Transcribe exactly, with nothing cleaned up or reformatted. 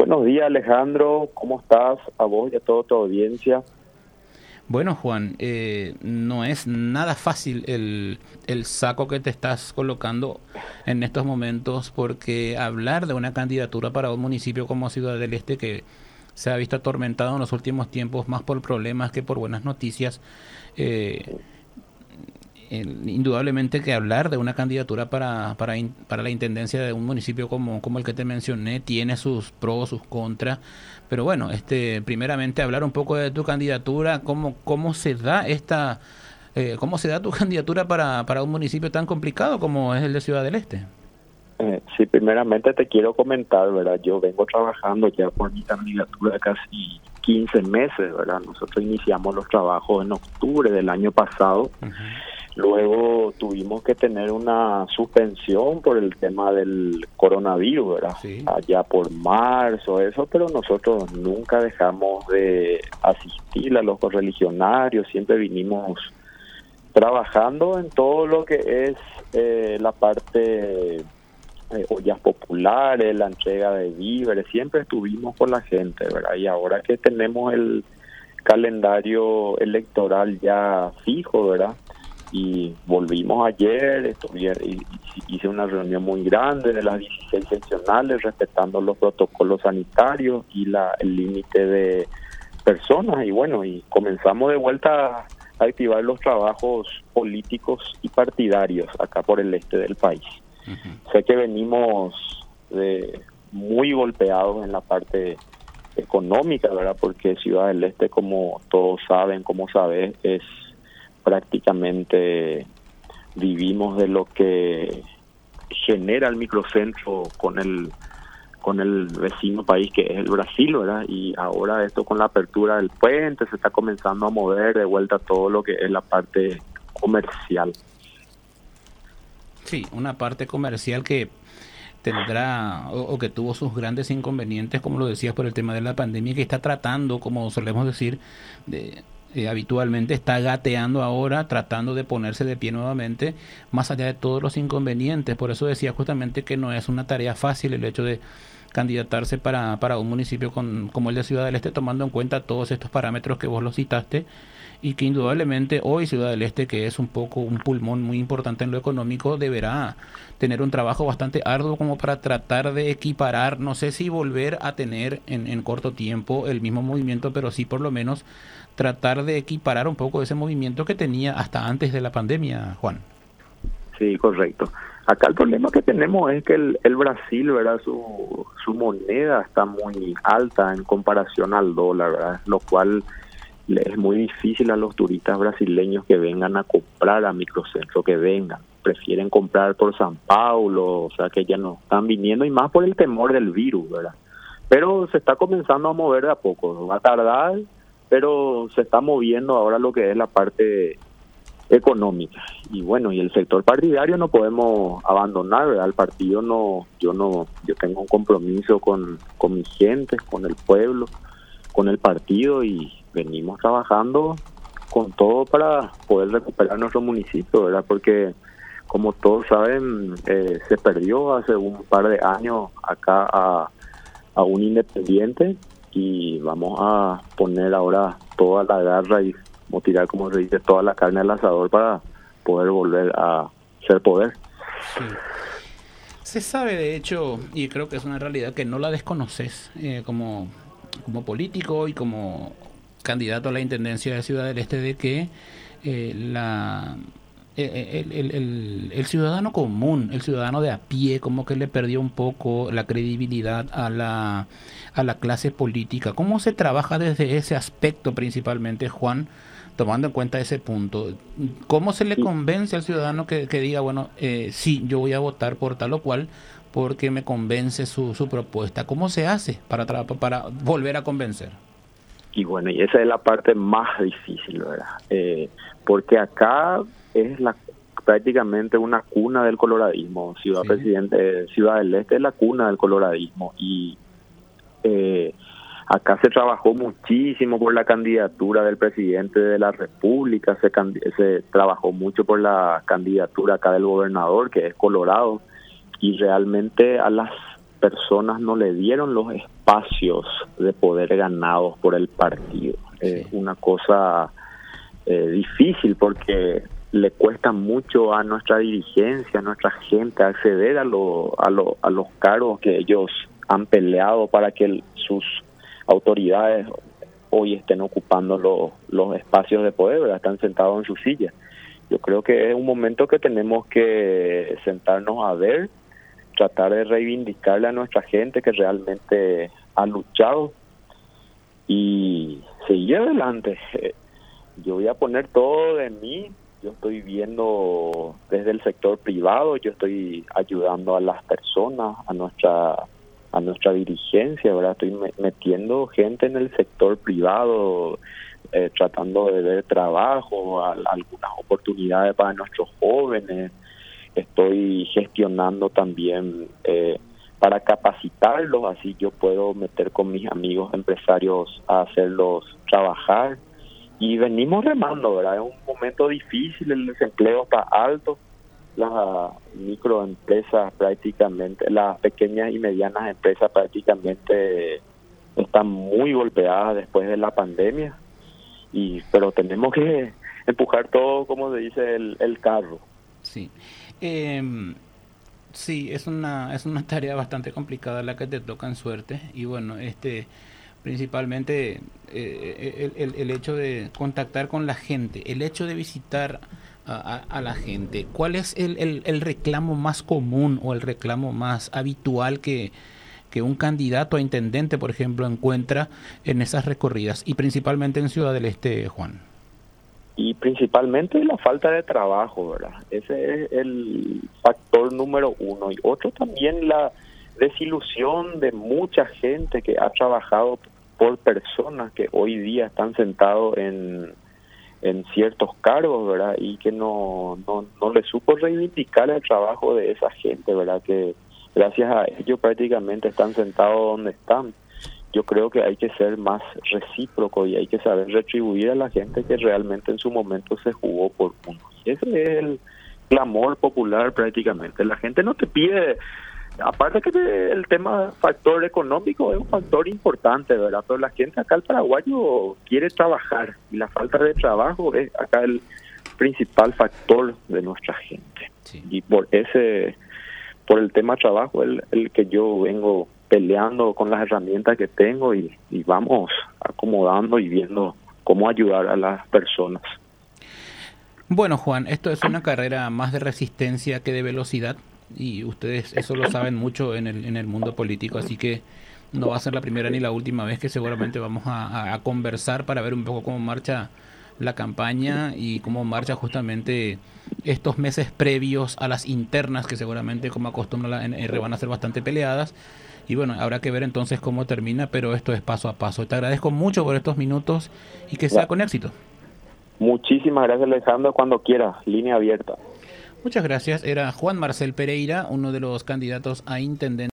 Buenos días, Alejandro. ¿Cómo estás? A vos y a toda tu audiencia. Bueno, Juan, eh, no es nada fácil el, el saco que te estás colocando en estos momentos, porque hablar de una candidatura para un municipio como Ciudad del Este, que se ha visto atormentado en los últimos tiempos más por problemas que por buenas noticias, eh, el- indudablemente que hablar de una candidatura para, para, in- para la intendencia de un municipio como, como el que te mencioné tiene sus pros, sus contras, pero bueno, este, primeramente hablar un poco de tu candidatura, cómo, cómo se da esta, eh, cómo se da tu candidatura para, para un municipio tan complicado como es el de Ciudad del Este. Eh, sí, primeramente te quiero comentar, ¿verdad? Yo vengo trabajando ya por mi candidatura casi quince meses, ¿verdad? Nosotros iniciamos los trabajos en octubre del año pasado. Ujú. Luego tuvimos que tener una suspensión por el tema del coronavirus, ¿verdad? Sí. Allá por marzo, eso, pero nosotros nunca dejamos de asistir a los correligionarios, siempre vinimos trabajando en todo lo que es eh, la parte eh, ollas populares, la entrega de víveres, siempre estuvimos con la gente, ¿verdad? Y ahora que tenemos el calendario electoral ya fijo, ¿verdad? Y volvimos ayer, estuve, hice una reunión muy grande de las dieciséis seccionales respetando los protocolos sanitarios y la, el límite de personas, y bueno, y comenzamos de vuelta a activar los trabajos políticos y partidarios acá por el este del país. Ujú. Sé que venimos de muy golpeados en la parte económica, ¿verdad? Porque Ciudad del Este, como todos saben, como sabes, es prácticamente vivimos de lo que genera el microcentro con el con el vecino país que es el Brasil, ¿verdad? Y ahora esto con la apertura del puente se está comenzando a mover de vuelta todo lo que es la parte comercial. Sí, una parte comercial que tendrá o, o que tuvo sus grandes inconvenientes, como lo decías, por el tema de la pandemia, que está tratando, como solemos decir, de, eh, habitualmente está gateando ahora, tratando de ponerse de pie nuevamente, más allá de todos los inconvenientes. Por eso decía justamente que no es una tarea fácil el hecho de candidatarse para, para un municipio con, como el de Ciudad del Este, tomando en cuenta todos estos parámetros que vos los citaste, y que indudablemente hoy Ciudad del Este, que es un poco un pulmón muy importante en lo económico, deberá tener un trabajo bastante arduo como para tratar de equiparar, no sé si volver a tener en, en corto tiempo el mismo movimiento, pero sí por lo menos tratar de equiparar un poco ese movimiento que tenía hasta antes de la pandemia, Juan. Sí, correcto. Acá el problema que tenemos es que el, el Brasil, ¿verdad? Su, su moneda está muy alta en comparación al dólar, ¿verdad? Lo cual le es muy difícil a los turistas brasileños que vengan a comprar a microcentro, que vengan. Prefieren comprar por San Paulo, o sea que ya no están viniendo, y más por el temor del virus, ¿verdad? Pero se está comenzando a mover de a poco. Va a tardar, pero se está moviendo ahora lo que es la parte económica. Y bueno, y el sector partidario no podemos abandonar, ¿verdad? El partido no, yo no, yo tengo un compromiso con, con mi gente, con el pueblo, con el partido, y venimos trabajando con todo para poder recuperar nuestro municipio, ¿verdad? Porque como todos saben, eh, se perdió hace un par de años acá a, a un independiente, y vamos a poner ahora toda la garra y como tirar, como se dice, toda la carne al asador para poder volver a ser poder. Sí. Se sabe, de hecho, y creo que es una realidad que no la desconoces, eh, como, como político y como candidato a la intendencia de Ciudad del Este, de que eh, la, el, el, el, el ciudadano común, el ciudadano de a pie, como que le perdió un poco la credibilidad a la, a la clase política. ¿Cómo se trabaja desde ese aspecto principalmente, Juan? Tomando en cuenta ese punto, ¿cómo se le Y, convence al ciudadano que, que diga, bueno, eh, sí, yo voy a votar por tal o cual porque me convence su, su propuesta? ¿Cómo se hace para, tra- para volver a convencer? y bueno, y esa es la parte más difícil, ¿verdad? Eh, porque acá es la prácticamente una cuna del coloradismo. Ciudad Sí. Presidente, Ciudad del Este es la cuna del coloradismo, y eh, acá se trabajó muchísimo por la candidatura del presidente de la República, se, candi- se trabajó mucho por la candidatura acá del gobernador, que es Colorado, y realmente a las personas no le dieron los espacios de poder ganados por el partido. Es Sí. una cosa eh, difícil porque le cuesta mucho a nuestra dirigencia, a nuestra gente acceder a, lo, a, lo, a los cargos que ellos han peleado para que el, sus autoridades hoy estén ocupando lo, los espacios de poder, ¿verdad? Están sentados en su silla. Yo creo que es un momento que tenemos que sentarnos a ver, tratar de reivindicarle a nuestra gente que realmente ha luchado y seguir adelante. Yo voy a poner todo de mí. Yo estoy viendo desde el sector privado, yo estoy ayudando a las personas, a nuestra a nuestra dirigencia, ¿verdad? Estoy metiendo gente en el sector privado, eh, tratando de ver trabajo, a, algunas oportunidades para nuestros jóvenes. Estoy gestionando también eh, para capacitarlos, así yo puedo meter con mis amigos empresarios a hacerlos trabajar. Y venimos remando, ¿verdad? Es un momento difícil, el desempleo está alto, las microempresas prácticamente, las pequeñas y medianas empresas prácticamente están muy golpeadas después de la pandemia, y pero tenemos que empujar todo, como se dice, el, el carro. Sí. Eh, sí, es una, es una tarea bastante complicada la que te toca en suerte, y bueno, este... principalmente eh, el, el, el hecho de contactar con la gente, el hecho de visitar a, a, a la gente. ¿Cuál es el, el, el reclamo más común o el reclamo más habitual que, que un candidato a intendente, por ejemplo, encuentra en esas recorridas, y principalmente en Ciudad del Este, Juan? Y principalmente la falta de trabajo, ¿verdad? Ese es el factor número uno. Y otro también, la desilusión de mucha gente que ha trabajado por personas que hoy día están sentados en, en ciertos cargos, ¿verdad? Y que no, no, no le supo reivindicar el trabajo de esa gente, ¿verdad? Que gracias a ellos prácticamente están sentados donde están. Yo creo que hay que ser más recíproco y hay que saber retribuir a la gente que realmente en su momento se jugó por uno. Y ese es el clamor popular prácticamente. La gente no te pide... Aparte que el tema factor económico es un factor importante, ¿verdad? Pero la gente acá, el paraguayo, quiere trabajar y la falta de trabajo es acá el principal factor de nuestra gente. Sí. Y por ese, por el tema trabajo, el, el que yo vengo peleando con las herramientas que tengo y, y vamos acomodando y viendo cómo ayudar a las personas. Bueno, Juan, esto es una carrera más de resistencia que de velocidad. Y ustedes eso lo saben mucho en el, en el mundo político, así que no va a ser la primera ni la última vez que seguramente vamos a, a, a conversar para ver un poco cómo marcha la campaña y cómo marcha justamente estos meses previos a las internas, que seguramente, como acostumbra la N R, van a ser bastante peleadas. Y bueno, habrá que ver entonces cómo termina, pero esto es paso a paso. Te agradezco mucho por estos minutos y que sea con éxito. Muchísimas gracias, Alejandro. Cuando quieras, línea abierta. Muchas gracias. Era Juan Marcel Pereira, uno de los candidatos a intendente.